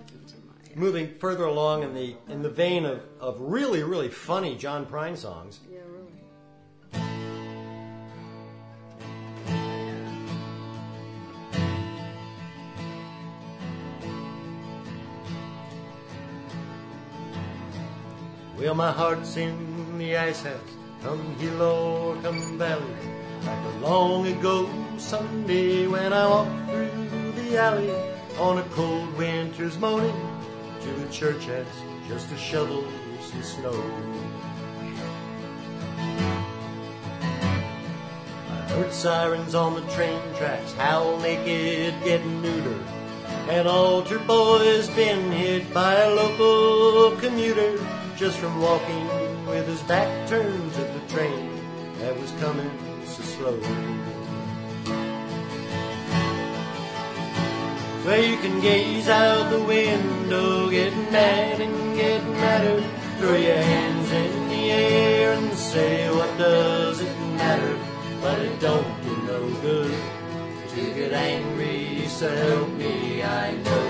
into my... Moving further along in the vein of really, really funny John Prine songs. Yeah, really. Well, my heart's in the ice house, come hill or come valley, like a long ago Sunday when I walked through the alley on a cold winter's morning to the church house just to shovel some snow. I heard sirens on the train tracks, howl naked, getting neutered. An altar boy's been hit by a local commuter just from walking with his back turned to the train that was coming so slow. Well, you can gaze out the window, getting mad and getting madder, throw your hands in the air and say, what does it matter? But it don't do no good to get angry, so help me, I know.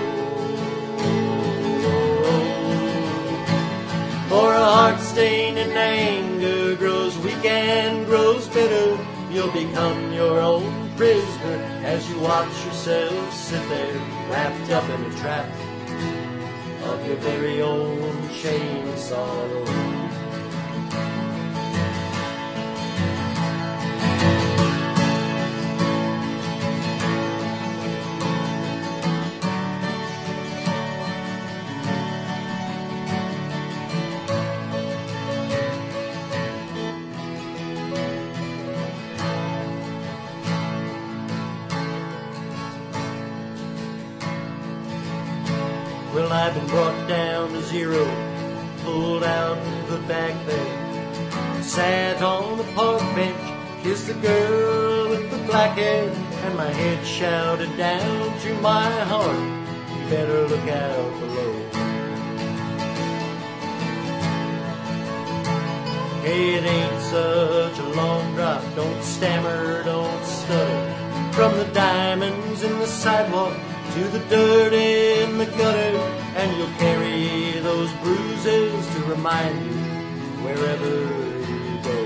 For a heart stained in anger grows weak and grows bitter, you'll become your own prisoner as you watch yourself sit there wrapped up in a trap of your very own shame and sorrow. Well, I've been brought down to zero, pulled out and put back there. Sat on the park bench, kissed the girl with the black hair, and my head shouted down to my heart, you better look out below. Hey, it ain't such a long drop, don't stammer, don't stutter, from the diamonds in the sidewalk to the dirt in the gutter, and you'll carry those bruises to remind you wherever you go.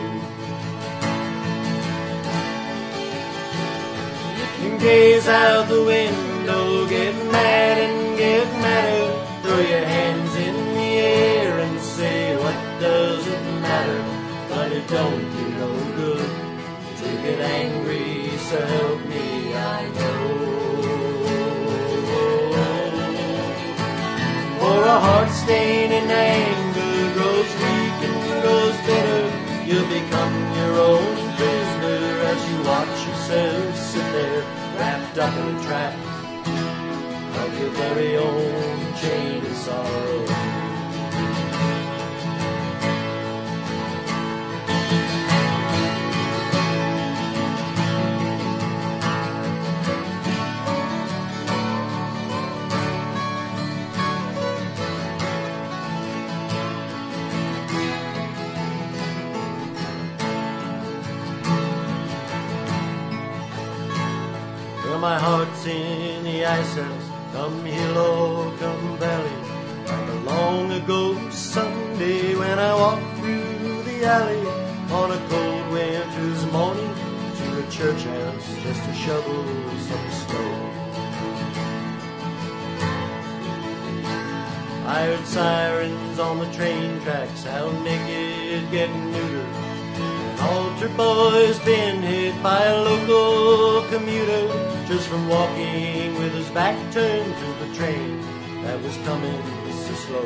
You can gaze out the window, get mad and get madder, throw your hands in the air and say, what does it matter? But it don't do no good to get angry, so help me, I know. For a heart stained in anger grows weak and grows bitter, you'll become your own prisoner as you watch yourself sit there wrapped up in a trap of your very own chain of sorrow. My heart's in the ice house, come hill or come valley, like a long ago Sunday when I walked through the alley on a cold winter's morning to a church house just to shovel some snow. I heard sirens on the train tracks, how naked, getting neutered. An altar boy's been hit by a local commuter just from walking with his back turned to the train that was coming so slow.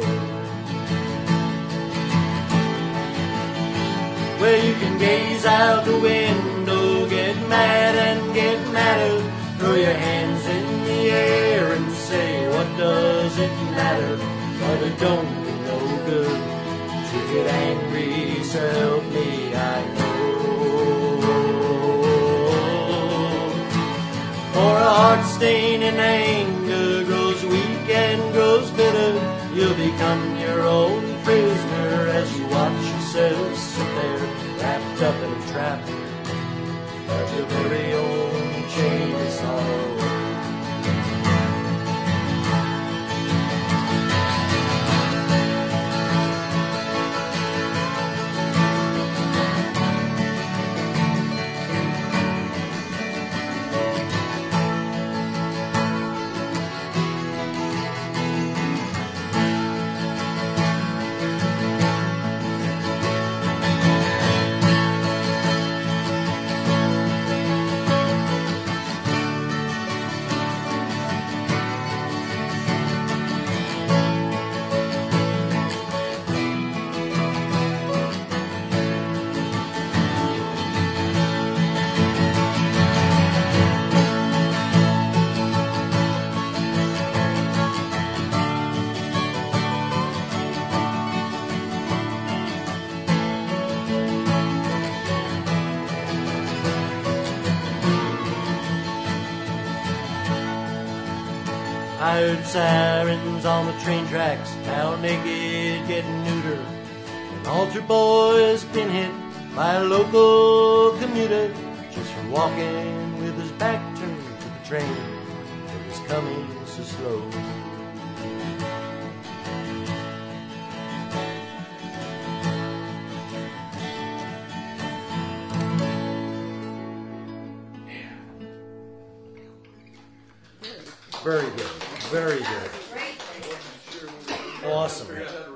Well, you can gaze out the window, get mad and get madder, throw your hands in the air and say, what does it matter? But it don't do no good to get angry, so help me, I know. For a heart stained in anger grows weak and grows bitter, you'll become your own prisoner as you watch yourself sit there wrapped up in a trap of your very own chain of sorrow. I heard sirens on the train tracks, how naked getting neutered. An altar boy's been hit by a local commuter just for walking with his back turned to the train that was coming so slow. Very good. Very good. Awesome.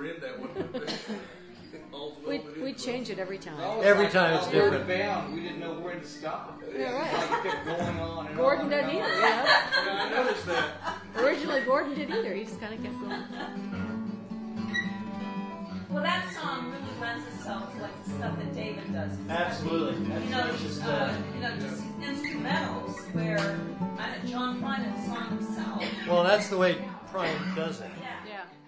We change it every time. Every time it's different. Bound, we didn't know when to stop. Yeah, right. It kept going on and Gordon on. doesn't either, you know? Yeah, I noticed that. Originally, Gordon didn't either. He just kind of kept going. Well, that song really lends itself to like the stuff that David does. Absolutely. Just instrumentals where John Prine had the song himself. Well, that's the way Prime does it. Yeah. Yeah.